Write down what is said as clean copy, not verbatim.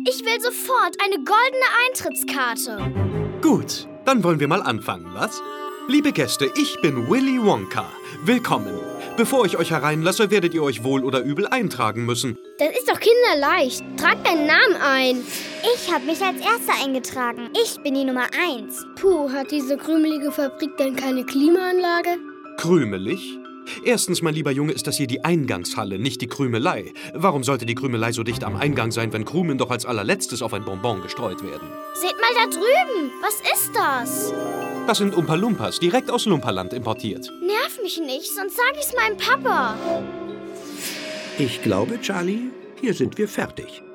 Ich will sofort eine goldene Eintrittskarte. Gut, dann wollen wir mal anfangen, was? Liebe Gäste, ich bin Willy Wonka. Willkommen. Bevor ich euch hereinlasse, werdet ihr euch wohl oder übel eintragen müssen. Das ist doch kinderleicht. Trag deinen Namen ein. Ich habe mich als Erster eingetragen. Ich bin die Nummer 1. Puh, hat diese krümelige Fabrik denn keine Klimaanlage? Krümelig? Erstens, mein lieber Junge, ist das hier die Eingangshalle, nicht die Krümelei. Warum sollte die Krümelei so dicht am Eingang sein, wenn Krumen doch als allerletztes auf ein Bonbon gestreut werden? Seht mal da drüben. Was ist das? Das sind Umpa Lumpas, direkt aus Lumperland importiert. Nerv mich nicht, sonst sag ich's meinem Papa. Ich glaube, Charlie, hier sind wir fertig.